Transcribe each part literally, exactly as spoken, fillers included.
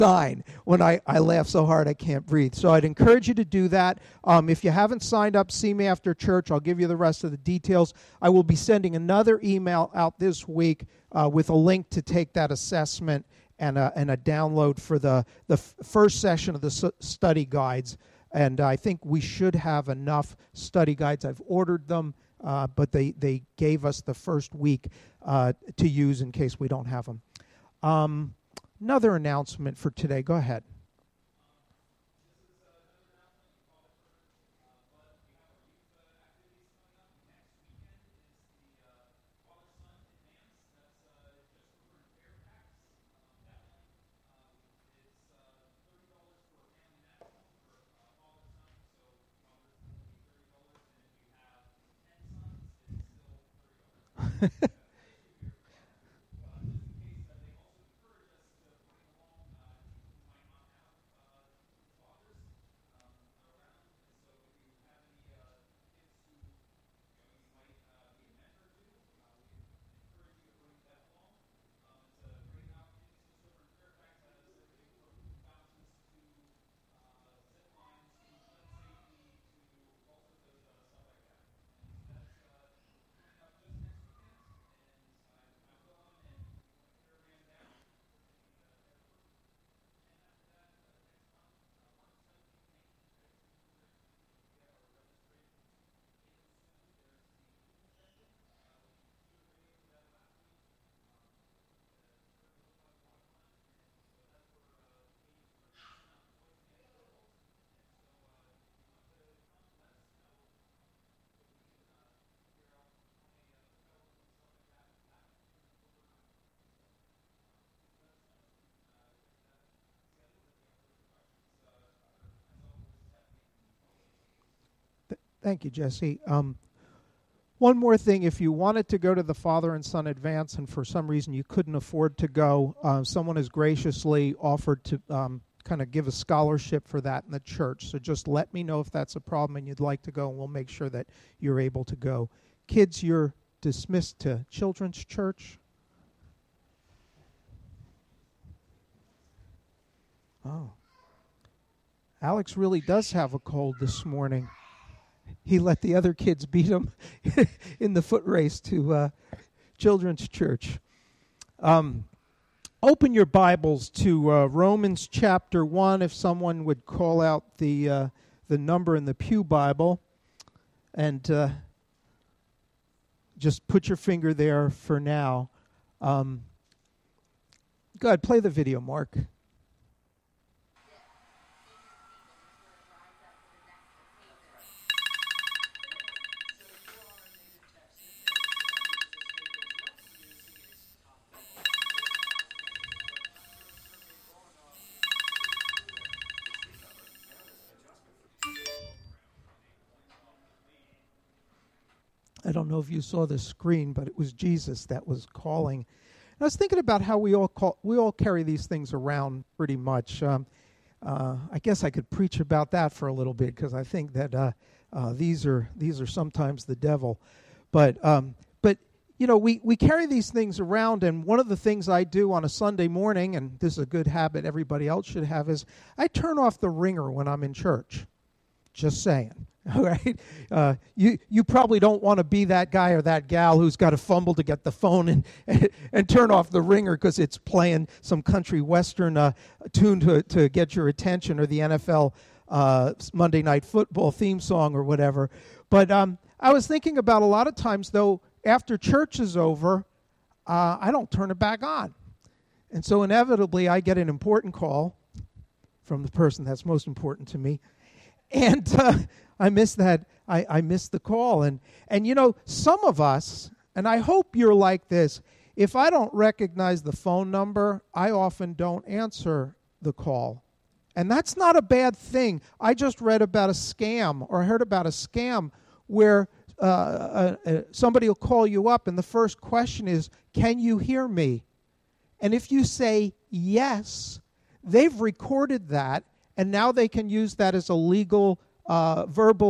dying when I, I laugh so hard I can't breathe. So I'd encourage you to do that. Um, if you haven't signed up, see me after church. I'll give you the rest of the details. I will be sending another email out this week uh, with a link to take that assessment and a, and a download for the, the f- first session of the su- study guides. And I think we should have enough study guides. I've ordered them, uh, but they, they gave us the first week uh, to use in case we don't have them. Um, another announcement for today. Go ahead. Thank you, Jesse. Um, one more thing, if you wanted to go to the Father and Son Advance and for some reason you couldn't afford to go, uh, someone has graciously offered to um, kind of give a scholarship for that in the church. So just let me know if that's a problem and you'd like to go, and we'll make sure that you're able to go. Kids, you're dismissed to Children's Church. Oh. Alex really does have a cold this morning. He let the other kids beat him in the foot race to uh, Children's Church. Um, open your Bibles to uh, Romans chapter one, if someone would call out the uh, the number in the Pew Bible. And uh, just put your finger there for now. Um, go ahead, play the video, Mark. I don't know if you saw the screen, but it was Jesus that was calling. And I was thinking about how we all call, we all carry these things around pretty much. Um, uh, I guess I could preach about that for a little bit, because I think that uh, uh, these are these are sometimes the devil. But um, but you know, we we carry these things around, and one of the things I do on a Sunday morning, and this is a good habit everybody else should have, is I turn off the ringer when I'm in church. Just saying. All right, uh, you you probably don't want to be that guy or that gal who's got to fumble to get the phone and and, and turn off the ringer because it's playing some country western uh, tune to to get your attention, or the N F L uh, Monday Night Football theme song or whatever. But um, I was thinking about a lot of times, though, after church is over, uh, I don't turn it back on, and so inevitably I get an important call from the person that's most important to me, and. Uh, I missed that. I, I missed the call. And, and, you know, some of us, and I hope you're like this, if I don't recognize the phone number, I often don't answer the call. And that's not a bad thing. I just read about a scam, or I heard about a scam where uh, uh, uh, somebody will call you up, and the first question is, can you hear me? And if you say yes, they've recorded that, and now they can use that as a legal Uh, verbal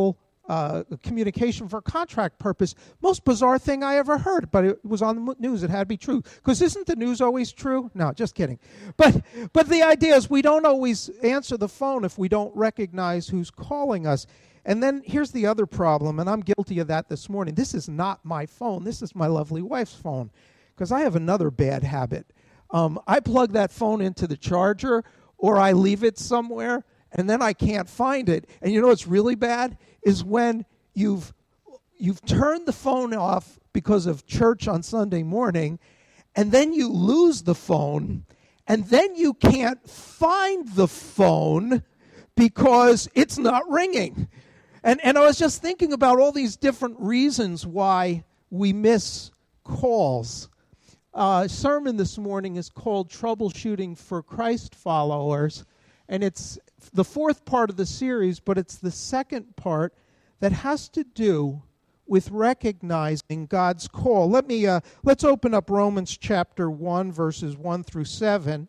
uh, communication for contract purpose. Most bizarre thing I ever heard, but it was on the news. It had to be true. Because isn't the news always true? No, just kidding. But but the idea is we don't always answer the phone if we don't recognize who's calling us. And then here's the other problem, and I'm guilty of that this morning. This is not my phone. This is my lovely wife's phone. Because I have another bad habit. Um, I plug that phone into the charger, or I leave it somewhere, and then I can't find it. And you know what's really bad? Is when you've you've turned the phone off because of church on Sunday morning, and then you lose the phone, and then you can't find the phone because it's not ringing. And and I was just thinking about all these different reasons why we miss calls. Uh, sermon this morning is called Troubleshooting for Christ Followers, and it's the fourth part of the series, but it's the second part that has to do with recognizing God's call. Let me uh, let's open up Romans chapter one, verses one through seven,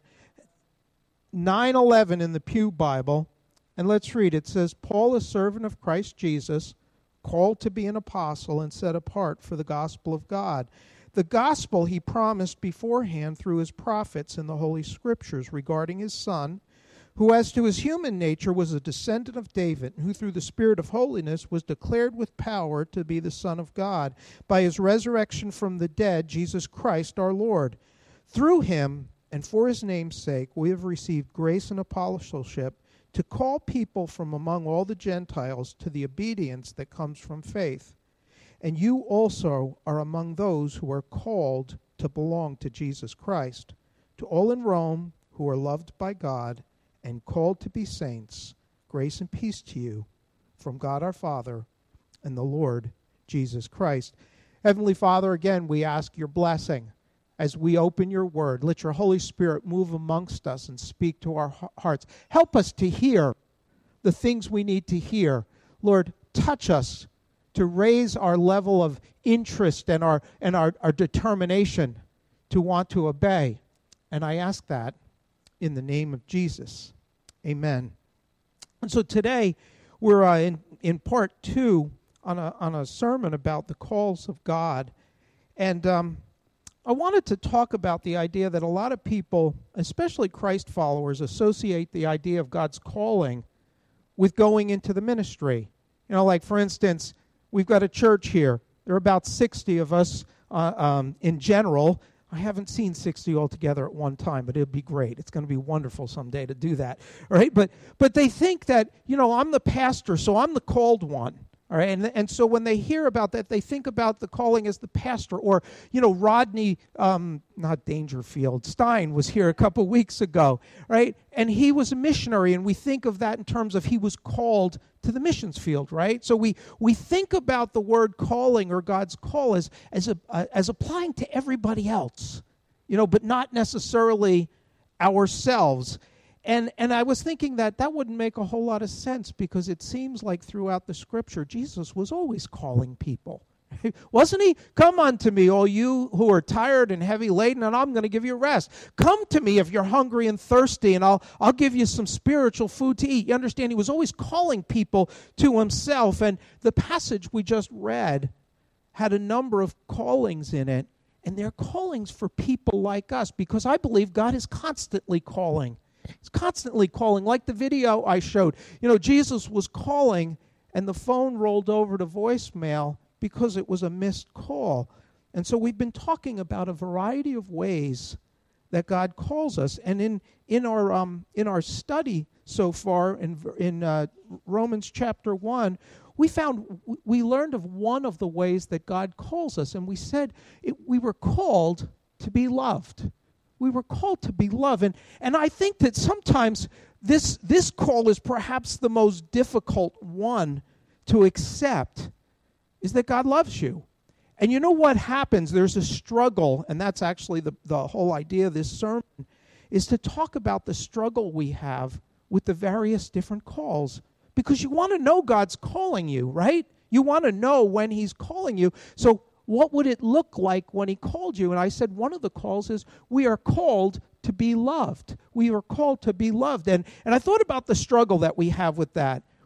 nine eleven in the Pew Bible. And let's read. It says, Paul, a servant of Christ Jesus, called to be an apostle and set apart for the gospel of God. The gospel he promised beforehand through his prophets in the Holy Scriptures regarding his Son, who as to his human nature was a descendant of David, and who through the Spirit of holiness was declared with power to be the Son of God, by his resurrection from the dead, Jesus Christ our Lord. Through him, and for his name's sake, we have received grace and apostleship, to call people from among all the Gentiles to the obedience that comes from faith. And you also are among those who are called to belong to Jesus Christ. To all in Rome who are loved by God and called to be saints, grace and peace to you from God our Father and the Lord Jesus Christ. Heavenly Father, again, we ask your blessing as we open your word. Let your Holy Spirit move amongst us and speak to our hearts. Help us to hear the things we need to hear. Lord, touch us to raise our level of interest and our and our, our determination to want to obey. And I ask that in the name of Jesus. Amen. And so today we're uh, in, in part two on a, on a sermon about the calls of God. And um I wanted to talk about the idea that a lot of people, especially Christ followers, associate the idea of God's calling with going into the ministry. You know, like, for instance, we've got a church here. There are about sixty of us uh, um, in general. I haven't seen sixty altogether at one time, but it'll be great. It's going to be wonderful someday to do that, all right? But, but they think that, you know, I'm the pastor, so I'm the called one. All right, and, and so when they hear about that, they think about the calling as the pastor. Or, you know, Rodney, um, not Dangerfield, Stein was here a couple weeks ago, right? And he was a missionary, and we think of that in terms of he was called to the missions field, right? So we we think about the word calling or God's call as as a, uh, as applying to everybody else, you know, but not necessarily ourselves. And and I was thinking that that wouldn't make a whole lot of sense, because it seems like throughout the Scripture, Jesus was always calling people. Wasn't he? Come unto me, all you who are tired and heavy laden, and I'm going to give you rest. Come to me if you're hungry and thirsty, and I'll I'll give you some spiritual food to eat. You understand? He was always calling people to himself. And the passage we just read had a number of callings in it, and they're callings for people like us, because I believe God is constantly calling. He's constantly calling. Like the video I showed. You know, Jesus was calling, and the phone rolled over to voicemail because it was a missed call. And so we've been talking about a variety of ways that God calls us. And in in our um in our study so far in in uh, Romans chapter one, we found we learned of one of the ways that God calls us, and we said it, we were called to be loved. We were called to be loved. And, and I think that sometimes this, this call is perhaps the most difficult one to accept, is that God loves you. And you know what happens? There's a struggle, and that's actually the, the whole idea of this sermon, is to talk about the struggle we have with the various different calls. Because you want to know God's calling you, right? You want to know when he's calling you. So what would it look like when he called you? And I said one of the calls is we are called to be loved. We are called to be loved. And, and I thought about the struggle that we have with that.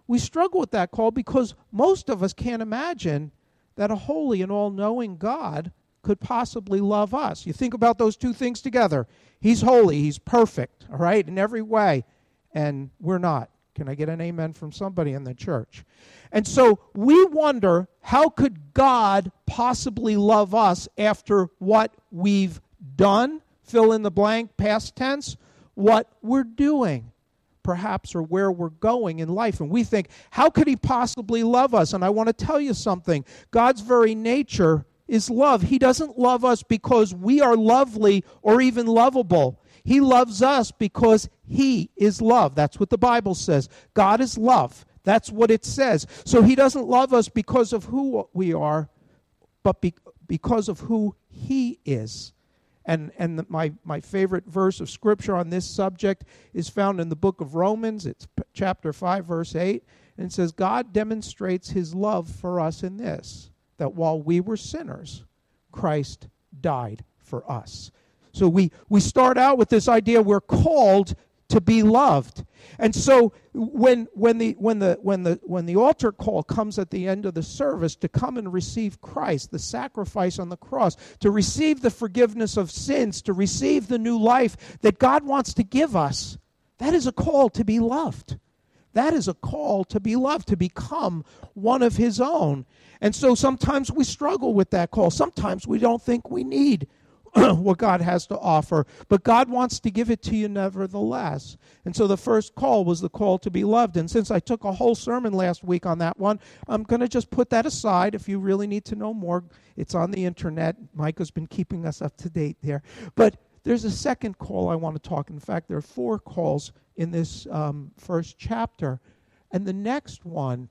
we struggle with that call because most of us can't imagine that a holy and all-knowing God could possibly love us. You think about those two things together. He's holy, he's perfect, all right, in every way, and we're not. Can I get an amen from somebody in the church? And so we wonder, how could God possibly love us after what we've done? Fill in the blank, past tense. What we're doing, perhaps, or where we're going in life. And we think, how could he possibly love us? And I want to tell you something. God's very nature is love. He doesn't love us because we are lovely or even lovable. He loves us because he is love. That's what the Bible says. God is love. That's what it says. So he doesn't love us because of who we are, but be, because of who he is. And and the, my, my favorite verse of Scripture on this subject is found in the book of Romans. It's p- chapter five, verse eight. And it says, God demonstrates his love for us in this, that while we were sinners, Christ died for us. So we, we start out with this idea we're called to be loved. And so when when the when the when the when the altar call comes at the end of the service to come and receive Christ, the sacrifice on the cross, to receive the forgiveness of sins, to receive the new life that God wants to give us, that is a call to be loved. That is a call to be loved, to become one of his own. And so sometimes we struggle with that call. Sometimes we don't think we need what God has to offer, but God wants to give it to you nevertheless. And so the first call was the call to be loved. And since I took a whole sermon last week on that one, I'm going to just put that aside. If you really need to know more, it's on the internet. Micah's been keeping us up to date there. But there's a second call I want to talk. In fact, there are four calls in this um, first chapter. And the next one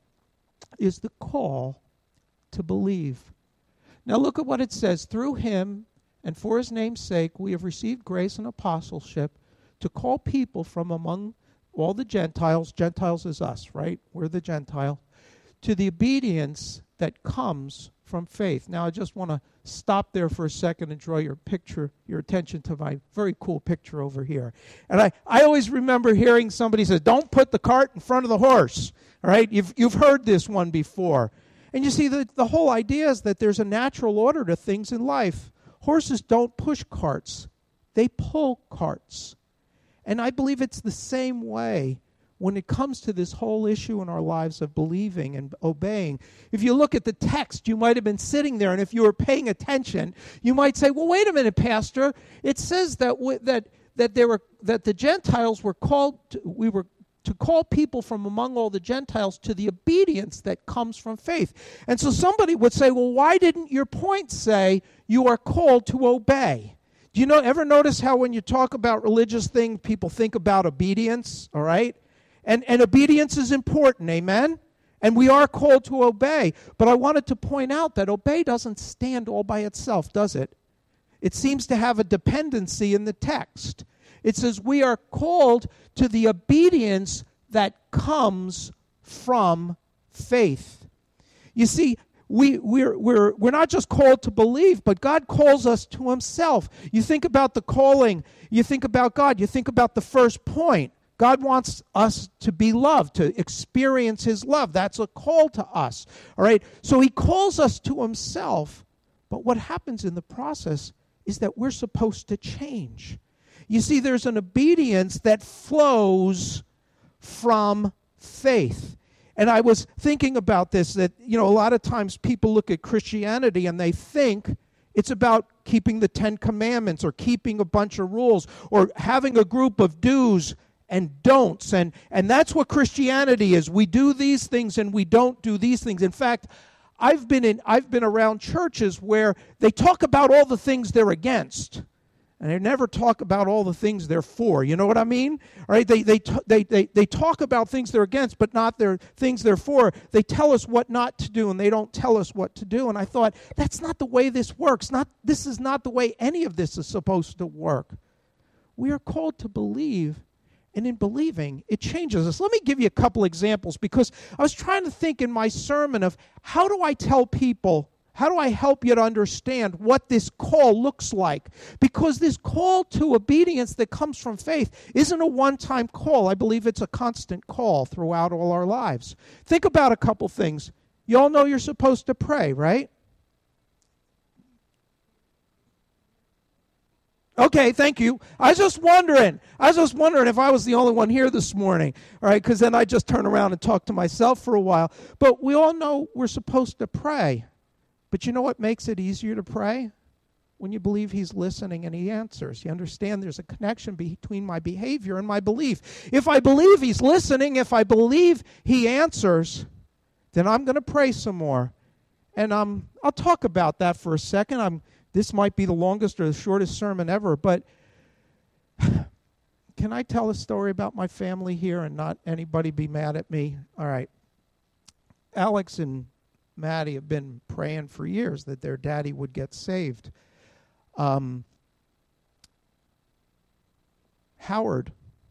is the call to believe. Now look at what it says. Through him and for his name's sake, we have received grace and apostleship to call people from among all the Gentiles, Gentiles is us, right? We're the Gentiles, to the obedience that comes from faith. Now, I just want to stop there for a second and draw your picture, your attention to my very cool picture over here. And I, I always remember hearing somebody say, don't put the cart in front of the horse, all right? You've, you've heard this one before. And you see, the, the whole idea is that there's a natural order to things in life. Horses don't push carts. They pull carts. And I believe it's the same way when it comes to this whole issue in our lives of believing and obeying. If you look at the text, you might have been sitting there, and if you were paying attention, you might say, well, wait a minute, Pastor. It says that w- that that there were that the Gentiles were called to, we were to call people from among all the Gentiles to the obedience that comes from faith. And so somebody would say, well, why didn't your point say you are called to obey? Do you know, ever notice how when you talk about religious things, people think about obedience, all right? And, and obedience is important, amen? And we are called to obey. But I wanted to point out that obey doesn't stand all by itself, does it? It seems to have a dependency in the text. It says we are called to the obedience that comes from faith. You see, we, we're, we're, we're not just called to believe, but God calls us to himself. You think about the calling. You think about God. You think about the first point. God wants us to be loved, to experience his love. That's a call to us. All right? So he calls us to himself, but what happens in the process is that we're supposed to change. You see, there's an obedience that flows from faith. And I was thinking about this, that, you know, a lot of times people look at Christianity and they think it's about keeping the Ten Commandments or keeping a bunch of rules or having a group of do's and don'ts. And, and that's what Christianity is. We do these things and we don't do these things. In fact, I've been in I've been around churches where they talk about all the things they're against. And they never talk about all the things they're for. You know what I mean? All right, they they they they they talk about things they're against, but not their things they're for. They tell us what not to do, and they don't tell us what to do. And I thought, that's not the way this works. Not this is not the way any of this is supposed to work. We are called to believe, and in believing, it changes us. Let me give you a couple examples, because I was trying to think in my sermon of how do I tell people, how do I help you to understand what this call looks like? Because this call to obedience that comes from faith isn't a one-time call. I believe it's a constant call throughout all our lives. Think about a couple things. You all know you're supposed to pray, right? Okay, thank you. I was just wondering. I was just wondering if I was the only one here this morning. All right, because then I just turn around and talk to myself for a while. But we all know we're supposed to pray. But you know what makes it easier to pray? When you believe he's listening and he answers. You understand there's a connection between my behavior and my belief. If I believe he's listening, if I believe he answers, then I'm going to pray some more. And um, I'll talk about that for a second. I'm This might be the longest or the shortest sermon ever, but can I tell a story about my family here and not anybody be mad at me? All right. Alex and Maddie have been praying for years that their daddy would get saved. Um, Howard,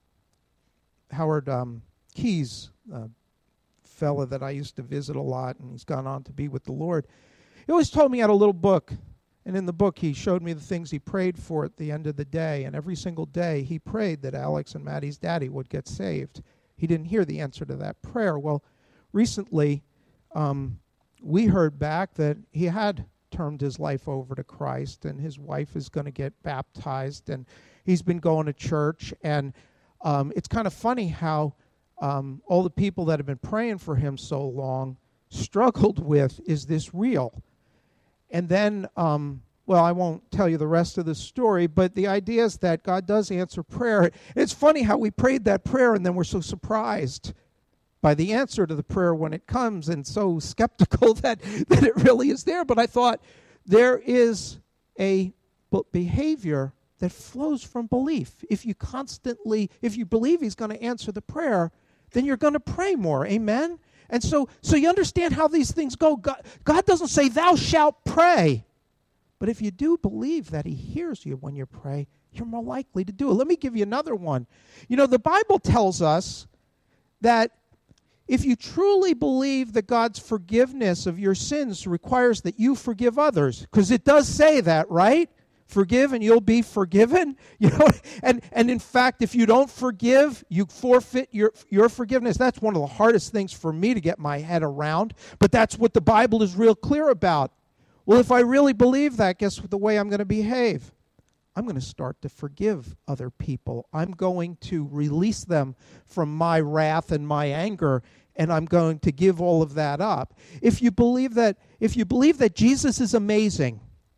Howard um, Keys, a fella that I used to visit a lot, and he's gone on to be with the Lord, he always told me he had a little book. And in the book, he showed me the things he prayed for at the end of the day. And every single day, he prayed that Alex and Maddie's daddy would get saved. He didn't hear the answer to that prayer. Well, recently, um, we heard back that he had turned his life over to Christ, and his wife is going to get baptized, and he's been going to church. And um, it's kind of funny how um, all the people that have been praying for him so long struggled with, is this real? And then, um, well, I won't tell you the rest of the story, but the idea is that God does answer prayer. It's funny how we prayed that prayer and then we're so surprised by the answer to the prayer when it comes, and so skeptical that, that it really is there. But I thought there is a behavior that flows from belief. If you constantly, if you believe he's going to answer the prayer, then you're going to pray more. Amen? And so, so you understand how these things go. God, God doesn't say, thou shalt pray. But if you do believe that he hears you when you pray, you're more likely to do it. Let me give you another one. You know, the Bible tells us that if you truly believe that God's forgiveness of your sins requires that you forgive others, because it does say that, right? Forgive and you'll be forgiven. You know, and, and in fact, if you don't forgive, you forfeit your, your forgiveness. That's one of the hardest things for me to get my head around, but that's what the Bible is real clear about. Well, if I really believe that, guess what the way I'm going to behave? I'm going to start to forgive other people. I'm going to release them from my wrath and my anger, and I'm going to give all of that up. If you believe that, if you believe that Jesus is amazing,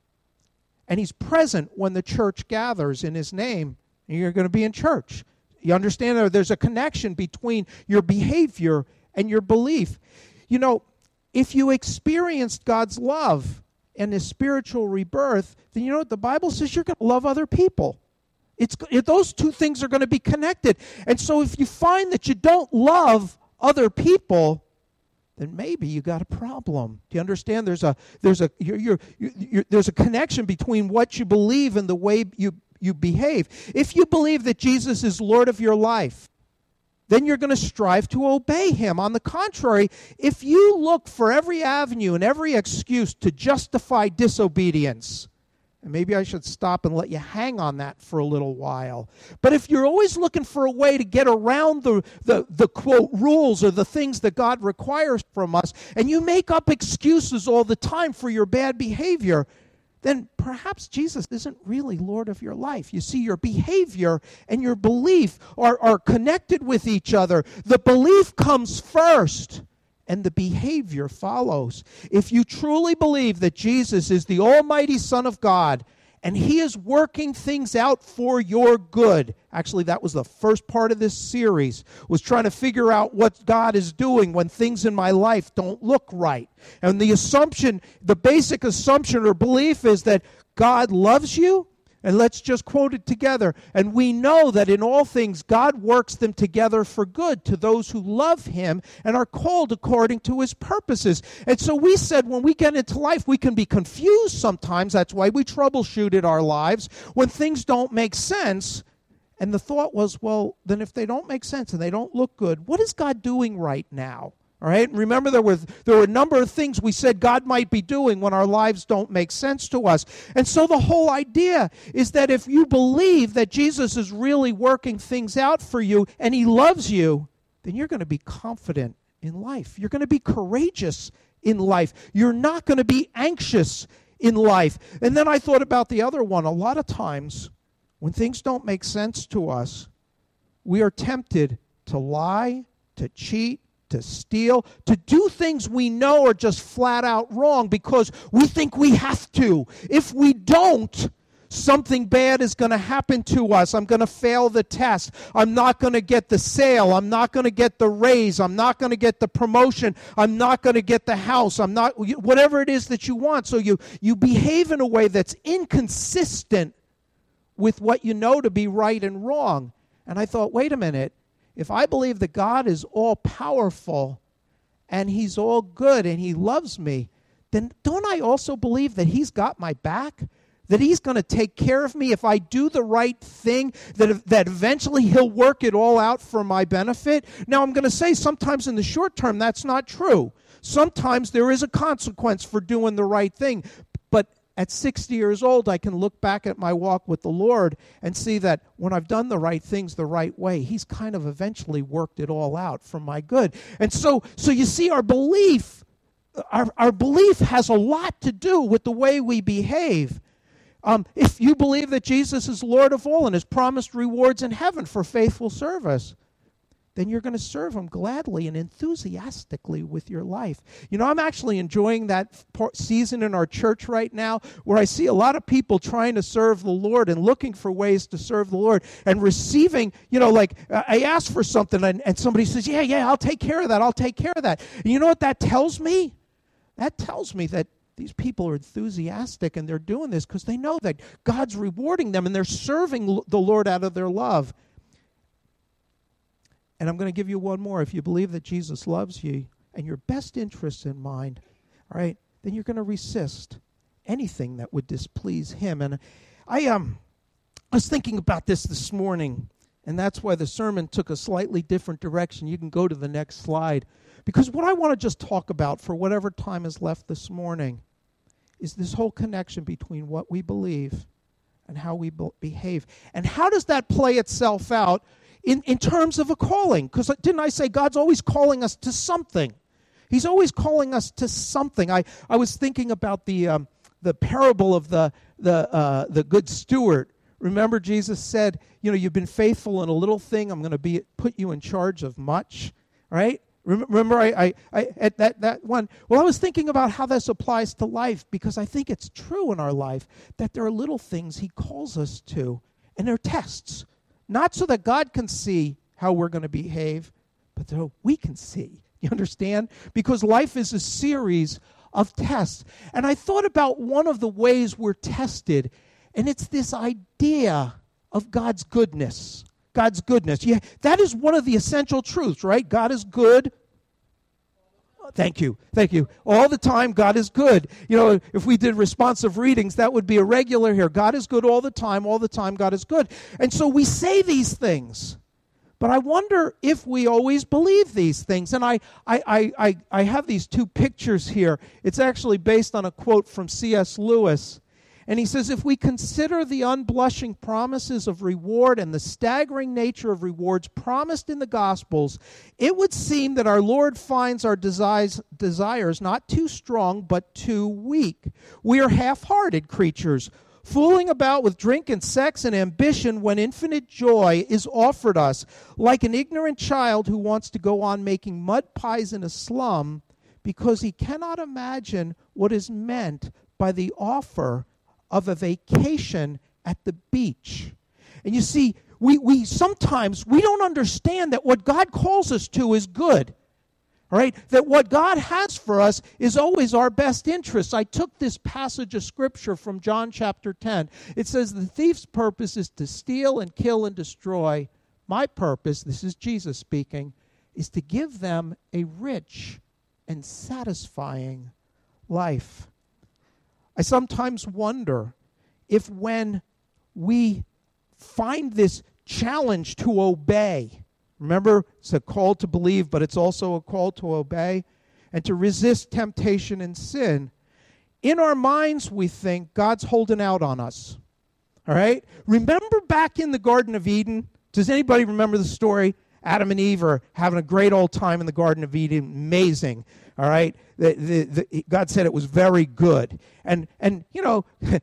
and he's present when the church gathers in his name, you're going to be in church. You understand that there's a connection between your behavior and your belief. You know, if you experienced God's love and his spiritual rebirth, then you know what the Bible says? You're going to love other people. It's it, those two things are going to be connected. And so if you find that you don't love other people, then maybe you got a problem. Do you understand? There's a there's a you're, you're, you're, there's a connection between what you believe and the way you you behave. If you believe that Jesus is Lord of your life, then you're going to strive to obey him. On the contrary, if you look for every avenue and every excuse to justify disobedience, and maybe I should stop and let you hang on that for a little while. But if you're always looking for a way to get around the, the, the quote, rules or the things that God requires from us, and you make up excuses all the time for your bad behavior, then perhaps Jesus isn't really Lord of your life. You see, your behavior and your belief are, are connected with each other. The belief comes first, and the behavior follows. If you truly believe that Jesus is the almighty Son of God, and he is working things out for your good. Actually, that was the first part of this series, was trying to figure out what God is doing when things in my life don't look right. And the assumption, the basic assumption or belief is that God loves you. And let's just quote it together. And we know that in all things God works them together for good to those who love him and are called according to his purposes. And so we said when we get into life, we can be confused sometimes. That's why we troubleshooted our lives when things don't make sense. And the thought was, well, then if they don't make sense and they don't look good, what is God doing right now? All All right? Remember, there were, there were a number of things we said God might be doing when our lives don't make sense to us. And so the whole idea is that if you believe that Jesus is really working things out for you and he loves you, then you're going to be confident in life. You're going to be courageous in life. You're not going to be anxious in life. And then I thought about the other one. A lot of times, when things don't make sense to us, we are tempted to lie, to cheat, to steal, to do things we know are just flat out wrong because we think we have to. If we don't, something bad is going to happen to us. I'm going to fail the test. I'm not going to get the sale. I'm not going to get the raise. I'm not going to get the promotion. I'm not going to get the house. I'm not, whatever it is that you want. So you, you behave in a way that's inconsistent with what you know to be right and wrong. And I thought, wait a minute. If I believe that God is all-powerful and he's all good and he loves me, then don't I also believe that he's got my back? That he's going to take care of me if I do the right thing, that, that eventually he'll work it all out for my benefit? Now, I'm going to say sometimes in the short term that's not true. Sometimes there is a consequence for doing the right thing. But at sixty years old, I can look back at my walk with the Lord and see that when I've done the right things the right way, he's kind of eventually worked it all out for my good. And so, so you see, our belief, our, our belief has a lot to do with the way we behave. Um, if you believe that Jesus is Lord of all and has promised rewards in heaven for faithful service, then you're going to serve him gladly and enthusiastically with your life. You know, I'm actually enjoying that season in our church right now where I see a lot of people trying to serve the Lord and looking for ways to serve the Lord and receiving, you know, like I ask for something and, and somebody says, yeah, yeah, I'll take care of that. I'll take care of that. And you know what that tells me? That tells me that these people are enthusiastic and they're doing this because they know that God's rewarding them and they're serving the Lord out of their love. And I'm going to give you one more. If you believe that Jesus loves you and your best interests in mind, all right, then you're going to resist anything that would displease him. And I um, I was thinking about this this morning, and that's why the sermon took a slightly different direction. You can go to the next slide. Because what I want to just talk about for whatever time is left this morning is this whole connection between what we believe and how we be- behave. And how does that play itself out in, in terms of a calling? Because didn't I say God's always calling us to something? He's always calling us to something. I, I was thinking about the um, the parable of the the uh, the good steward. Remember, Jesus said, you know, you've been faithful in a little thing. I'm going to be put you in charge of much, right? Remember, I, I, I at that, that one. Well, I was thinking about how this applies to life because I think it's true in our life that there are little things he calls us to, and they're tests. Not so that God can see how we're going to behave, but so we can see. You understand? Because life is a series of tests. And I thought about one of the ways we're tested, and it's this idea of God's goodness. God's goodness. Yeah, that is one of the essential truths, right? God is good. Thank you. Thank you. All the time, God is good. You know, if we did responsive readings, that would be a regular here. God is good all the time. All the time, God is good. And so we say these things. But I wonder if we always believe these things. And I, I, I, I, I have these two pictures here. It's actually based on a quote from C S Lewis. And he says, if we consider the unblushing promises of reward and the staggering nature of rewards promised in the Gospels, it would seem that our Lord finds our desires, desires not too strong, but too weak. We are half-hearted creatures, fooling about with drink and sex and ambition when infinite joy is offered us, like an ignorant child who wants to go on making mud pies in a slum because he cannot imagine what is meant by the offer of a vacation at the beach. And you see, we, we sometimes, we don't understand that what God calls us to is good. All right? That what God has for us is always our best interest. I took this passage of Scripture from John chapter ten. It says, the thief's purpose is to steal and kill and destroy. My purpose, this is Jesus speaking, is to give them a rich and satisfying life. I sometimes wonder if when we find this challenge to obey, Remember, it's a call to believe, but it's also a call to obey and to resist temptation and sin. In our minds, we think God's holding out on us. All right? Remember back in the Garden of Eden? Does anybody remember the story? Adam and Eve are having a great old time in the Garden of Eden. Amazing. All right? The, the, the, God said it was very good. And, and you know,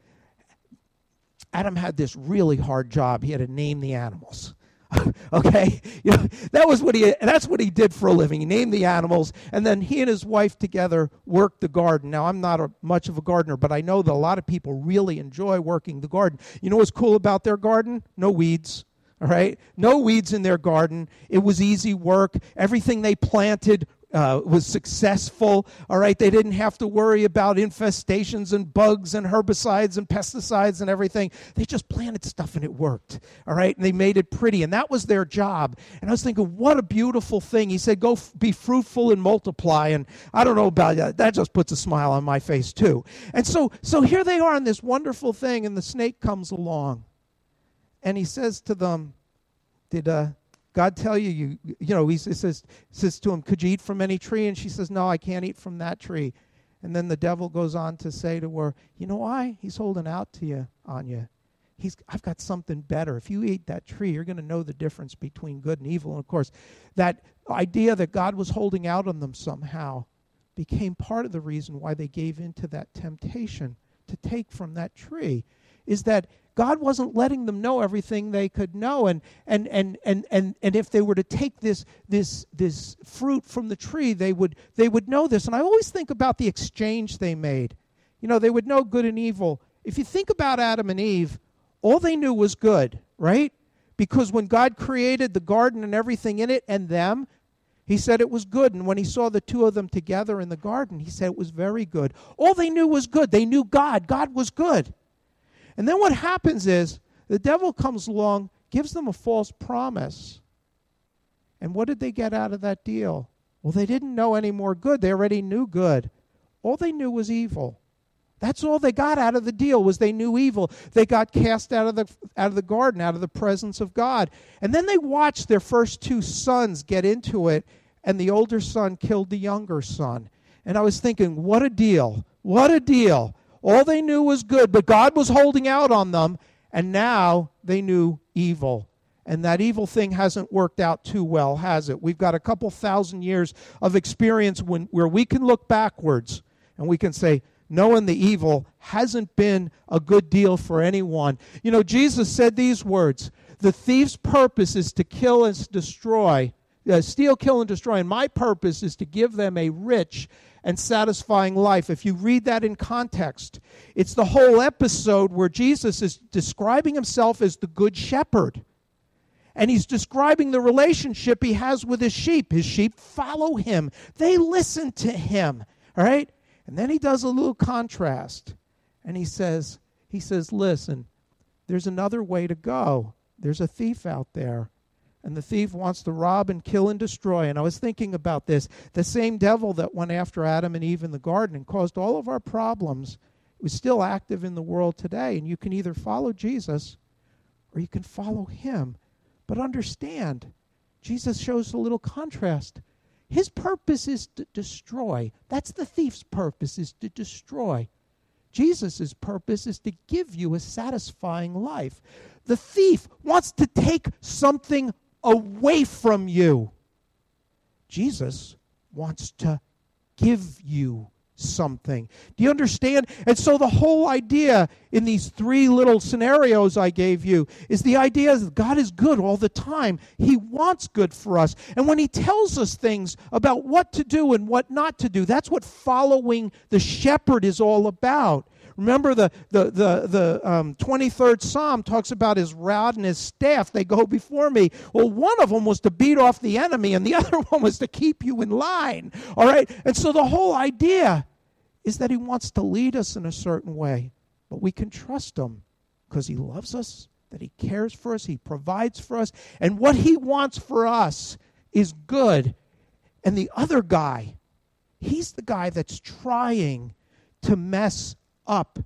Adam had this really hard job. He had to name the animals. Okay, you know, that was what he. That's what he did for a living. He named the animals, and then he and his wife together worked the garden. Now, I'm not a, much of a gardener, but I know that a lot of people really enjoy working the garden. You know what's cool about their garden? No weeds. All right, no weeds in their garden. It was easy work. Everything they planted Uh, was successful, all right? They didn't have to worry about infestations and bugs and herbicides and pesticides and everything. They just planted stuff and it worked, all right? And they made it pretty, and that was their job. And I was thinking, what a beautiful thing. He said, go f- be fruitful and multiply, and I don't know about that. That just puts a smile on my face too. And so, so here they are in this wonderful thing, and the snake comes along, and he says to them, did, uh, God tell you, you you know, he says, says to him, could you eat from any tree? And she says, no, I can't eat from that tree. And then the devil goes on to say to her, you know why? He's holding out to you, on you. He's, I've got something better. If you eat that tree, you're going to know the difference between good and evil. And of course, that idea that God was holding out on them somehow became part of the reason why they gave into that temptation to take from that tree, is that God wasn't letting them know everything they could know, and and and and and, and if they were to take this this this fruit from the tree, they would they would know this. And I always think about the exchange they made. You know, they would know good and evil. If you think about Adam and Eve, all they knew was good, right? Because when God created the garden and everything in it and them, he said it was good. And when he saw the two of them together in the garden, he said it was very good. All they knew was good. They knew God. God was good. And then what happens is the devil comes along, gives them a false promise. And what did they get out of that deal? Well, they didn't know any more good. They already knew good. All they knew was evil. That's all they got out of the deal, was they knew evil. They got cast out of the out of the garden, out of the presence of God. And then they watched their first two sons get into it, and the older son killed the younger son. And I was thinking, what a deal. What a deal. All they knew was good, but God was holding out on them, and now they knew evil. And that evil thing hasn't worked out too well, has it? We've got a couple thousand years of experience when, where we can look backwards, and we can say, knowing the evil hasn't been a good deal for anyone. You know, Jesus said these words, the thief's purpose is to kill and destroy, uh, steal, kill, and destroy, and my purpose is to give them a rich and satisfying life. If you read that in context, it's the whole episode where Jesus is describing himself as the good shepherd. And he's describing the relationship he has with his sheep. His sheep follow him. They listen to him. All right? And then he does a little contrast. And he says, he says, listen, there's another way to go. There's a thief out there. And the thief wants to rob and kill and destroy. And I was thinking about this. The same devil that went after Adam and Eve in the garden and caused all of our problems is still active in the world today. And you can either follow Jesus or you can follow him. But understand, Jesus shows a little contrast. His purpose is to destroy. That's the thief's purpose, is to destroy. Jesus' purpose is to give you a satisfying life. The thief wants to take something away from you. Jesus wants to give you something. Do you understand? And so the whole idea in these three little scenarios I gave you is the idea that God is good all the time. He wants good for us. And when he tells us things about what to do and what not to do, that's what following the shepherd is all about. Remember the the the, the um, twenty-third Psalm talks about his rod and his staff. They go before me. Well, one of them was to beat off the enemy, and the other one was to keep you in line. All right? And so the whole idea is that he wants to lead us in a certain way. But we can trust him because he loves us, that he cares for us, he provides for us. And what he wants for us is good. And the other guy, he's the guy that's trying to mess up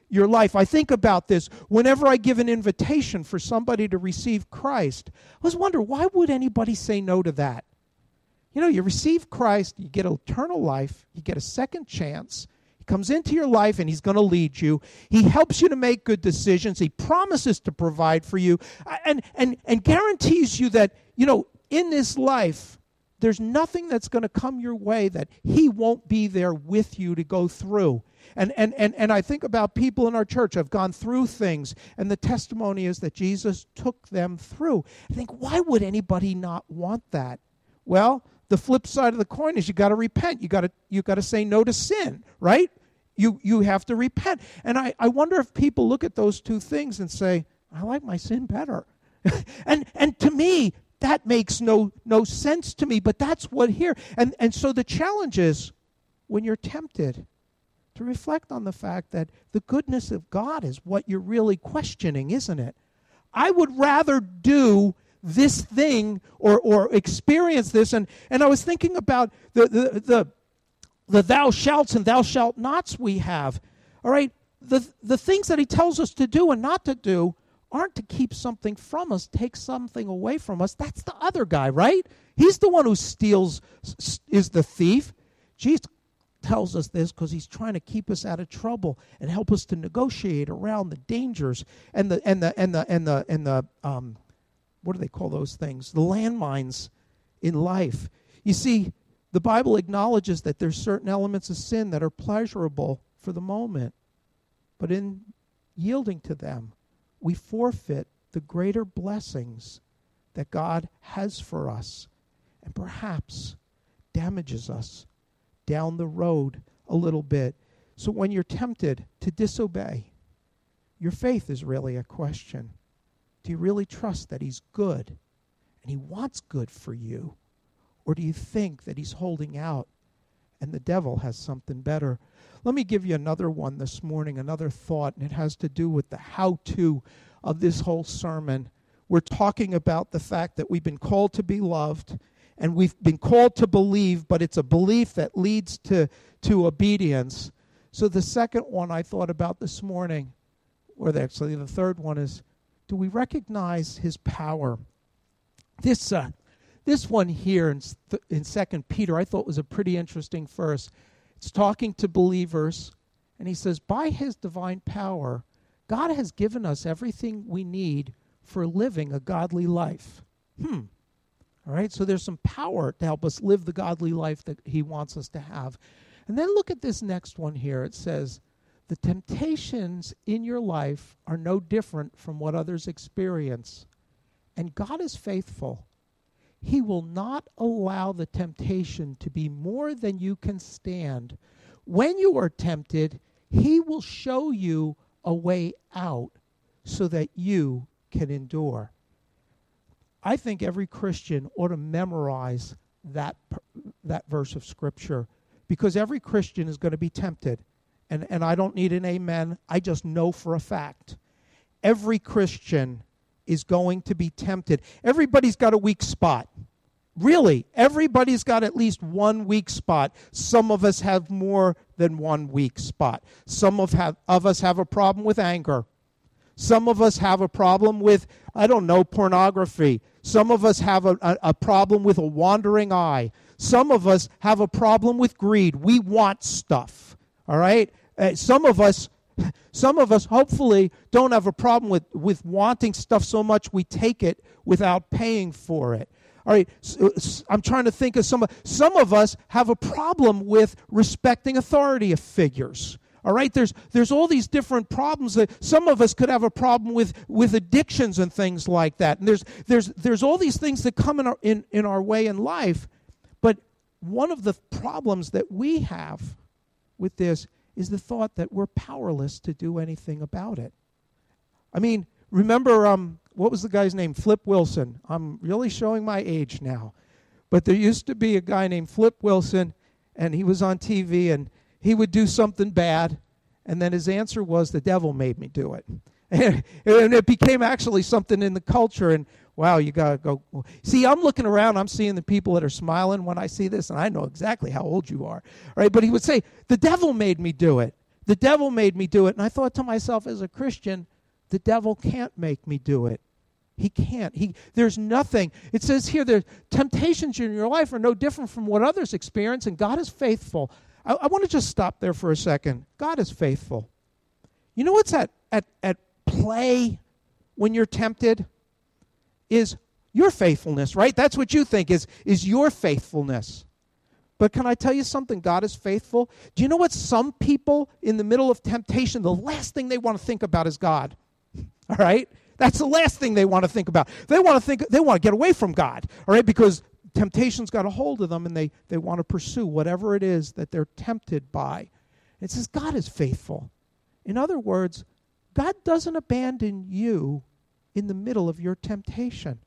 your life. I think about this whenever I give an invitation for somebody to receive Christ. I always wonder, why would anybody say no to that? You know, you receive Christ, you get eternal life, you get a second chance. He comes into your life and he's going to lead you. He helps you to make good decisions. He promises to provide for you and, and, and guarantees you that, you know, in this life, there's nothing that's going to come your way that he won't be there with you to go through. And, and, and, and I think about people in our church who have gone through things, and the testimony is that Jesus took them through. I think, why would anybody not want that? Well, the flip side of the coin is you got to repent. You got to you got to say no to sin, right? You you have to repent. And I, I wonder if people look at those two things and say, I like my sin better. and and to me, that makes no no sense to me, but that's what here. And and so the challenge is, when you're tempted, to reflect on the fact that the goodness of God is what you're really questioning, isn't it? I would rather do this thing or or experience this. And, and I was thinking about the, the, the, the thou shalts and thou shalt nots we have. All right? The, the things that he tells us to do and not to do aren't to keep something from us, take something away from us. That's the other guy, right? He's the one who steals, is the thief. Jesus tells us this because he's trying to keep us out of trouble and help us to negotiate around the dangers and the and the and the and the and the um what do they call those things? The landmines in life. You see, the Bible acknowledges that there's certain elements of sin that are pleasurable for the moment, but in yielding to them, we forfeit the greater blessings that God has for us and perhaps damages us down the road a little bit. So when you're tempted to disobey, your faith is really a question. Do you really trust that he's good and he wants good for you? Or do you think that he's holding out and the devil has something better? Let me give you another one this morning, another thought, and it has to do with the how-to of this whole sermon. We're talking about the fact that we've been called to be loved and we've been called to believe, but it's a belief that leads to, to obedience. So the second one I thought about this morning, or actually the third one is, do we recognize his power? This uh, this one here in, in Second Peter I thought was a pretty interesting verse. It's talking to believers, and he says, by his divine power, God has given us everything we need for living a godly life. Hmm. All right, so there's some power to help us live the godly life that he wants us to have. And then look at this next one here. It says, the temptations in your life are no different from what others experience. And God is faithful. He will not allow the temptation to be more than you can stand. When you are tempted, he will show you a way out so that you can endure. I think every Christian ought to memorize that, that verse of Scripture, because every Christian is going to be tempted. And, and I don't need an amen. I just know for a fact. Every Christian is going to be tempted. Everybody's got a weak spot. Really, everybody's got at least one weak spot. Some of us have more than one weak spot. Some of, have, of us have a problem with anger. Some of us have a problem with, I don't know, pornography. Some of us have a, a, a problem with a wandering eye. Some of us have a problem with greed. We want stuff, all right? Uh, some of us, some of us hopefully don't have a problem with, with wanting stuff so much we take it without paying for it. All right, so, so I'm trying to think of some. Some of us have a problem with respecting authority figures. All right, there's there's all these different problems that some of us could have a problem with with addictions and things like that. And there's there's there's all these things that come in our in, in our way in life. But one of the problems that we have with this is the thought that we're powerless to do anything about it. I mean, remember, um, what was the guy's name? Flip Wilson. I'm really showing my age now. But there used to be a guy named Flip Wilson, and he was on T V, and he would do something bad, and then his answer was, the devil made me do it. And it became actually something in the culture, and wow, you got to go. See, I'm looking around, I'm seeing the people that are smiling when I see this, and I know exactly how old you are. Right? But he would say, the devil made me do it. The devil made me do it. And I thought to myself, as a Christian, the devil can't make me do it. He can't. He, there's nothing. It says here, the temptations in your life are no different from what others experience, and God is faithful. I, I want to just stop there for a second. God is faithful. You know what's at, at, at play when you're tempted? Is your faithfulness, right? That's what you think is, is your faithfulness. But can I tell you something? God is faithful. Do you know what some people in the middle of temptation, the last thing they want to think about is God? All right? That's the last thing they want to think about. They want to think, they want to get away from God, all right? Because temptation's got a hold of them, and they, they want to pursue whatever it is that they're tempted by. It says God is faithful. In other words, God doesn't abandon you in the middle of your temptation.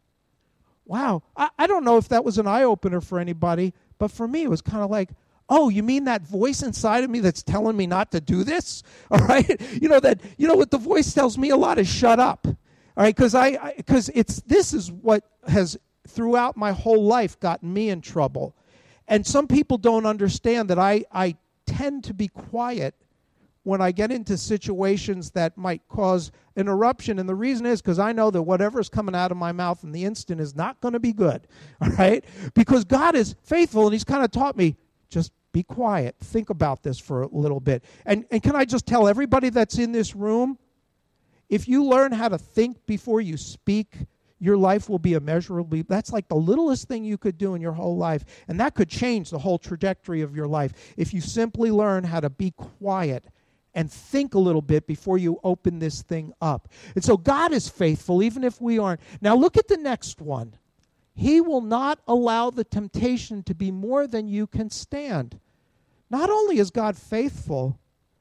Wow. I, I don't know if that was an eye-opener for anybody, but for me it was kind of like, oh, you mean that voice inside of me that's telling me not to do this? All right? You know that, you know what the voice tells me a lot is shut up. All right? Because I, because it's, this is what has throughout my whole life gotten me in trouble. And some people don't understand that I, I tend to be quiet when I get into situations that might cause an eruption. And the reason is because I know that whatever is coming out of my mouth in the instant is not going to be good. All right? Because God is faithful, and he's kind of taught me, just be quiet. Think about this for a little bit. And, and can I just tell everybody that's in this room, if you learn how to think before you speak, your life will be immeasurably, that's like the littlest thing you could do in your whole life. And that could change the whole trajectory of your life. If you simply learn how to be quiet and think a little bit before you open this thing up. And so God is faithful, even if we aren't. Now look at the next one. He will not allow the temptation to be more than you can stand. Not only is God faithful,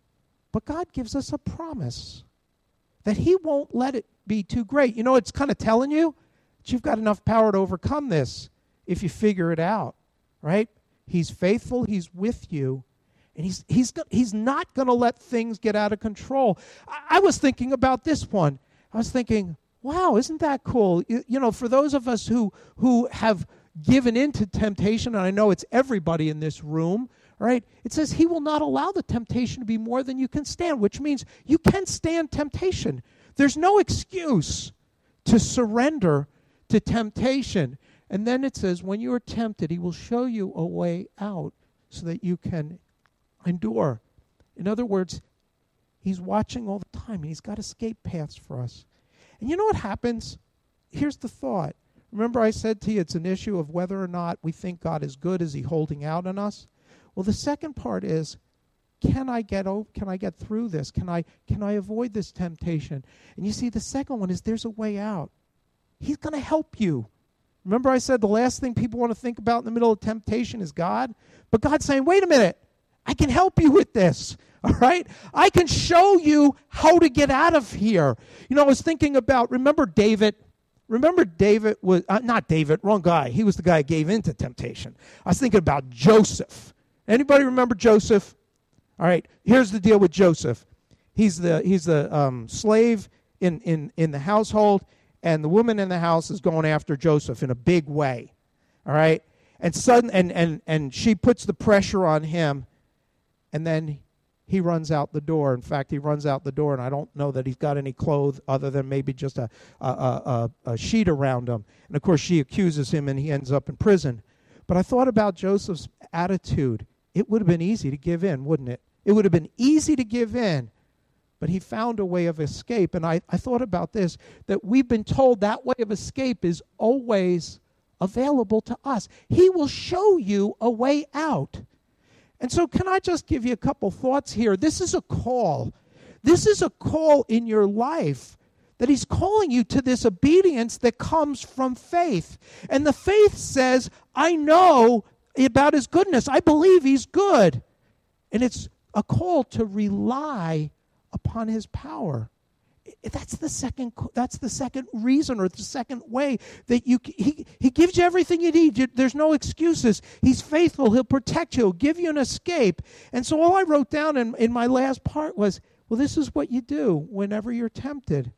but God gives us a promise that he won't let it be too great. You know, it's kind of telling you that you've got enough power to overcome this if you figure it out, right? He's faithful. He's with you. And he's he's he's not going to let things get out of control. I, I was thinking about this one. I was thinking, wow, isn't that cool? You, you know, for those of us who who have given into temptation, and I know it's everybody in this room, right? It says he will not allow the temptation to be more than you can stand, which means you can stand temptation. There's no excuse to surrender to temptation. And then it says, when you are tempted, he will show you a way out so that you can endure. In other words, he's watching all the time, and he's got escape paths for us. And you know what happens? Here's the thought. Remember I said to you it's an issue of whether or not we think God is good. Is he holding out on us? Well, the second part is, can I get over, can I get through this? Can I can I avoid this temptation? And you see, the second one is there's a way out. He's going to help you. Remember I said the last thing people want to think about in the middle of temptation is God? But God's saying, wait a minute. I can help you with this, all right? I can show you how to get out of here. You know, I was thinking about, remember David? Remember David was, uh, not David, wrong guy. He was the guy who gave in to temptation. I was thinking about Joseph. Anybody remember Joseph? All right, here's the deal with Joseph. He's the he's the um, slave in, in, in the household, and the woman in the house is going after Joseph in a big way, all right? And sudden, and, and, and she puts the pressure on him. And then he runs out the door. In fact, he runs out the door, and I don't know that he's got any clothes other than maybe just a, a, a, a sheet around him. And, of course, she accuses him, and he ends up in prison. But I thought about Joseph's attitude. It would have been easy to give in, wouldn't it? It would have been easy to give in. But he found a way of escape. And I, I thought about this, that we've been told that way of escape is always available to us. He will show you a way out. And so can I just give you a couple thoughts here? This is a call. This is a call in your life that he's calling you to this obedience that comes from faith. And the faith says, I know about his goodness. I believe he's good. And it's a call to rely upon his power. That's the second that's the second reason, or the second way that you he he gives you everything you need. You, there's no excuses. He's faithful. He'll protect you. He'll give you an escape. And so all I wrote down in, in my last part was, well, this is what you do whenever you're tempted.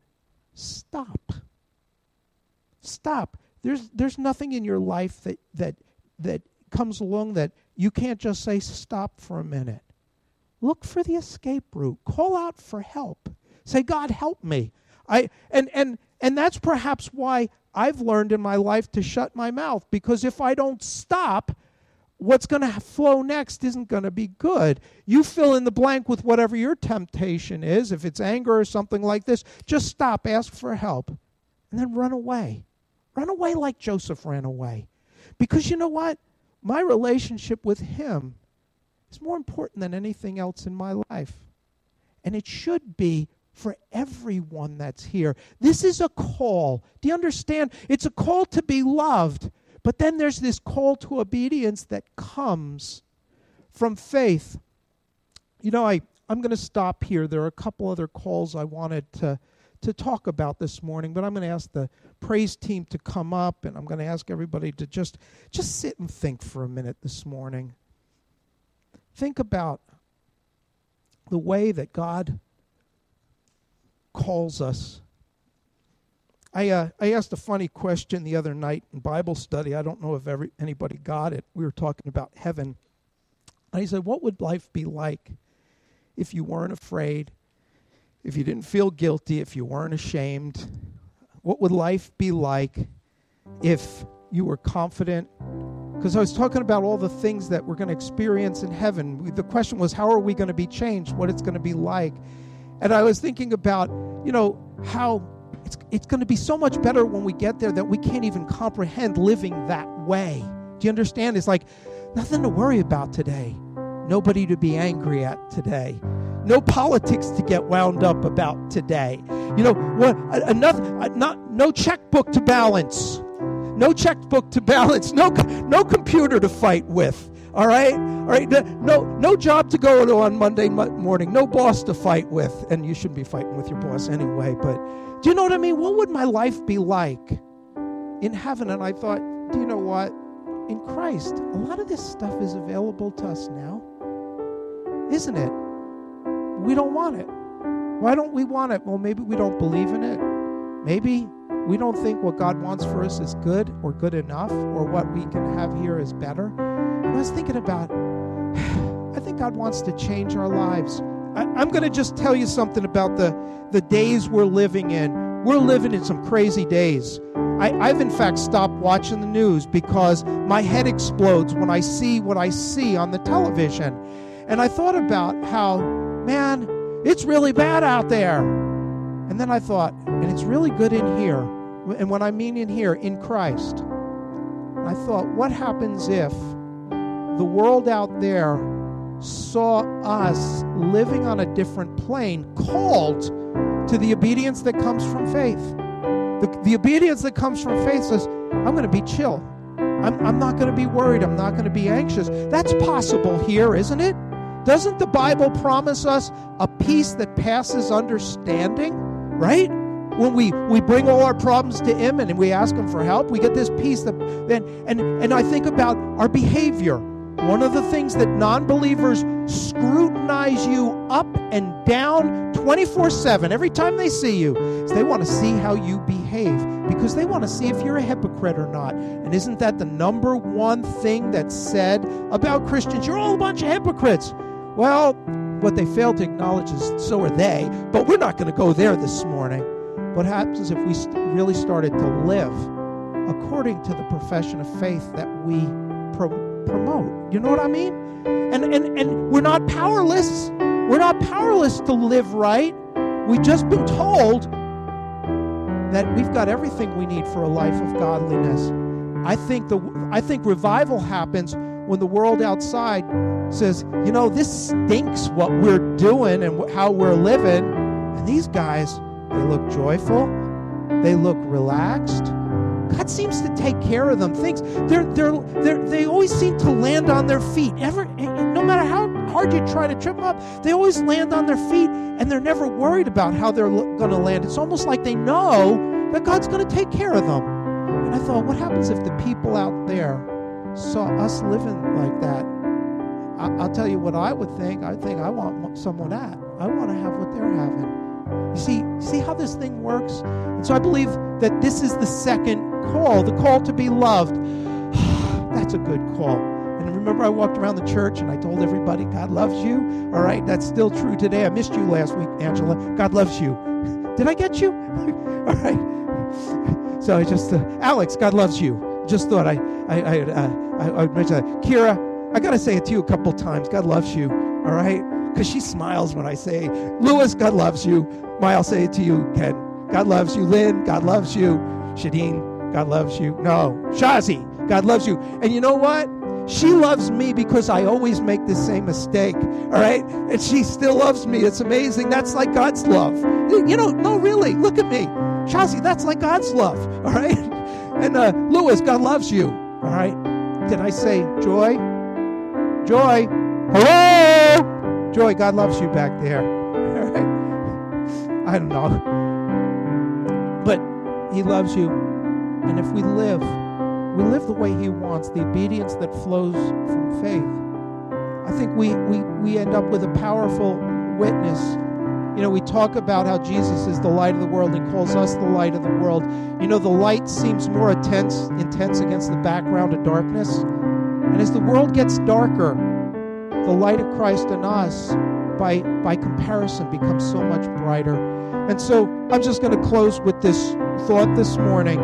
Stop. Stop. There's there's nothing in your life that that that comes along that you can't just say stop for a minute. look for the escape route. Call out for help. Say, God, help me. I and and and that's perhaps why I've learned in my life to shut my mouth, because if I don't stop, what's going to flow next isn't going to be good. You fill in the blank with whatever your temptation is. If it's anger or something like this, just stop, ask for help, and then run away. Run away like Joseph ran away. Because you know what? My relationship with him is more important than anything else in my life. And it should be for everyone that's here. This is a call. Do you understand? It's a call to be loved. But then there's this call to obedience that comes from faith. You know, I, I'm going to stop here. There are a couple other calls I wanted to, to talk about this morning, but I'm going to ask the praise team to come up, and I'm going to ask everybody to just, just sit and think for a minute this morning. Think about the way that God calls us. I uh, I asked a funny question the other night in Bible study. I don't know if every, anybody got it. We were talking about heaven. And I said, what would life be like if you weren't afraid, if you didn't feel guilty, if you weren't ashamed? What would life be like if you were confident? Because I was talking about all the things that we're going to experience in heaven. The question was, how are we going to be changed? What it's going to be like? And I was thinking about, you know, how it's it's going to be so much better when we get there that we can't even comprehend living that way. Do you understand? It's like nothing to worry about today. Nobody to be angry at today. No politics to get wound up about today. You know, what? Another not no checkbook to balance. No checkbook to balance. No no computer to fight with. All right? All right. No no job to go to on Monday morning. No boss to fight with. And you shouldn't be fighting with your boss anyway. But do you know what I mean? What would my life be like in heaven? And I thought, do you know what? In Christ, a lot of this stuff is available to us now. Isn't it? We don't want it. Why don't we want it? Well, maybe we don't believe in it. Maybe we don't think what God wants for us is good or good enough, or what we can have here is better. And I was thinking about, I think God wants to change our lives. I, I'm going to just tell you something about the, the days we're living in. We're living in some crazy days. I, I've, in fact, stopped watching the news because my head explodes when I see what I see on the television. And I thought about how, man, it's really bad out there. And then I thought, and it's really good in here. And when I mean in here, in Christ. And I thought, what happens if the world out there saw us living on a different plane, called to the obedience that comes from faith? The, the obedience that comes from faith says, I'm going to be chill. I'm, I'm not going to be worried. I'm not going to be anxious. That's possible here, isn't it? Doesn't the Bible promise us a peace that passes understanding, right? When we, we bring all our problems to Him and we ask Him for help, we get this peace. That, and, and, and I think about our behavior. One of the things that non-believers scrutinize you up and down twenty-four seven, every time they see you, is they want to see how you behave, because they want to see if you're a hypocrite or not. And isn't that the number one thing that's said about Christians? You're all a bunch of hypocrites. Well, what they fail to acknowledge is so are they, but we're not going to go there this morning. What happens if we st- really started to live according to the profession of faith that we pro- promote? You know what I mean? And, and, and we're not powerless. We're not powerless to live right. We've just been told that we've got everything we need for a life of godliness. I think the I think revival happens when the world outside says, you know, this stinks what we're doing and how we're living. And these guys, they look joyful. They look relaxed. God seems to take care of them. Things they're they're they they always seem to land on their feet. Ever, no matter how hard you try to trip them up, they always land on their feet, and they're never worried about how they're going to land. It's almost like they know that God's going to take care of them. And I thought, what happens if the people out there saw us living like that? I, I'll tell you what I would think. I think I want someone that. I want to have what they're having. You see, see how this thing works? And so I believe that this is the second call, the call to be loved. That's a good call. And And remember I walked around the church and I told everybody, God loves you. All right, that's still true today. I missed you last week, Angela. God loves you. Did I get you? All right. So I just, uh, Alex, God loves you. Just thought I, I, I, uh, I, I would mention that. Kira, I got to say it to you a couple times. God loves you. All right? Because she smiles when I say, Lewis, God loves you. Why, I'll say it to you, Ken. God loves you. Lynn, God loves you. Shadeen, God loves you. No. Shazi, God loves you. And you know what? She loves me because I always make the same mistake. All right? And she still loves me. It's amazing. That's like God's love. You know, no, really. Look at me. Shazi, that's like God's love. All right? And uh, Lewis, God loves you. All right? Did I say Joy? Joy. Hello? Joy, God loves you back there. All right? I don't know. But he loves you. And if we live, we live the way he wants, the obedience that flows from faith, I think we, we, we end up with a powerful witness. You know, we talk about how Jesus is the light of the world and calls us the light of the world. You know, the light seems more intense, intense against the background of darkness. And as the world gets darker, the light of Christ in us, by, by comparison, becomes so much brighter. And so I'm just going to close with this thought this morning.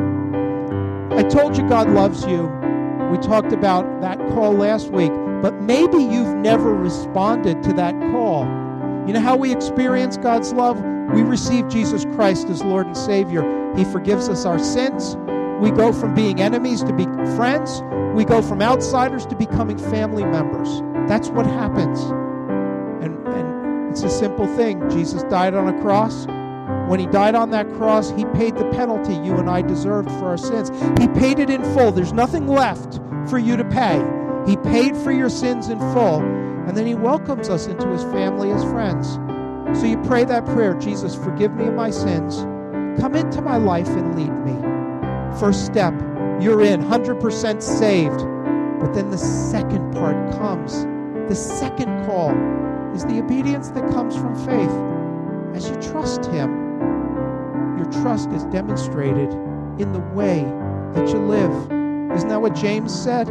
I told you God loves you. We talked about that call last week, but maybe you've never responded to that call. You know how we experience God's love? We receive Jesus Christ as Lord and Savior. He forgives us our sins. We go from being enemies to be friends. We go from outsiders to becoming family members. That's what happens. And, and it's a simple thing. Jesus died on a cross. When he died on that cross, he paid the penalty you and I deserved for our sins. He paid it in full. There's nothing left for you to pay. He paid for your sins in full, and then he welcomes us into his family as friends. So you pray that prayer, Jesus, forgive me of my sins. Come into my life and lead me. First step, you're in, one hundred percent saved. But then the second part comes. The second call is the obedience that comes from faith. As you trust him, your trust is demonstrated in the way that you live. Isn't that what James said?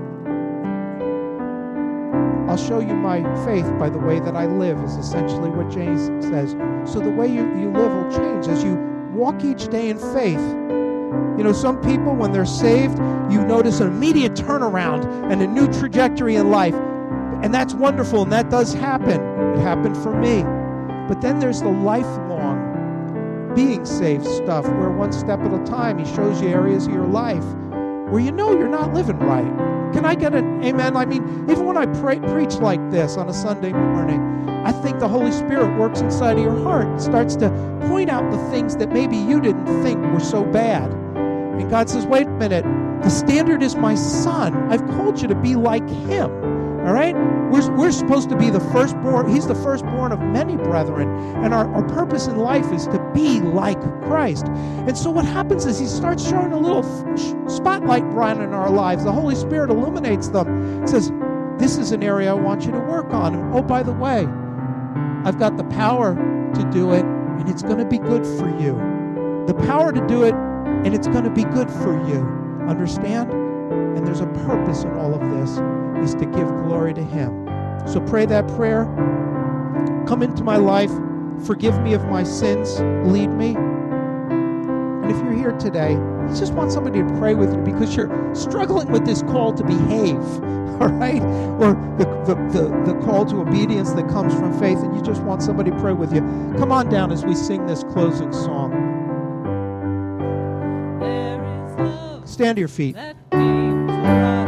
I'll show you my faith by the way that I live, is essentially what James says. So the way you, you live will change as you walk each day in faith. You know, some people, when they're saved, you notice an immediate turnaround and a new trajectory in life. And that's wonderful, and that does happen. It happened for me. But then there's the lifelong being saved stuff, where one step at a time he shows you areas of your life where you know you're not living right. Can I get an amen? I mean, even when I pray, preach like this on a Sunday morning, I think the Holy Spirit works inside of your heart and starts to point out the things that maybe you didn't think were so bad. And God says, wait a minute, the standard is my son. I've called you to be like him. All right? We're, we're supposed to be the firstborn. He's the firstborn of many brethren. And our, our purpose in life is to be like Christ. And so what happens is he starts showing a little spotlight bright in our lives. The Holy Spirit illuminates them. Says, this is an area I want you to work on. And oh, by the way, I've got the power to do it, and it's going to be good for you. The power to do it, and it's going to be good for you. Understand? And there's a purpose in all of this, is to give glory to him. So pray that prayer. Come into my life. Forgive me of my sins. Lead me. And if you're here today, you just want somebody to pray with you because you're struggling with this call to behave, all right? Or the, the, the, the call to obedience that comes from faith, and you just want somebody to pray with you. Come on down as we sing this closing song. Stand to your feet.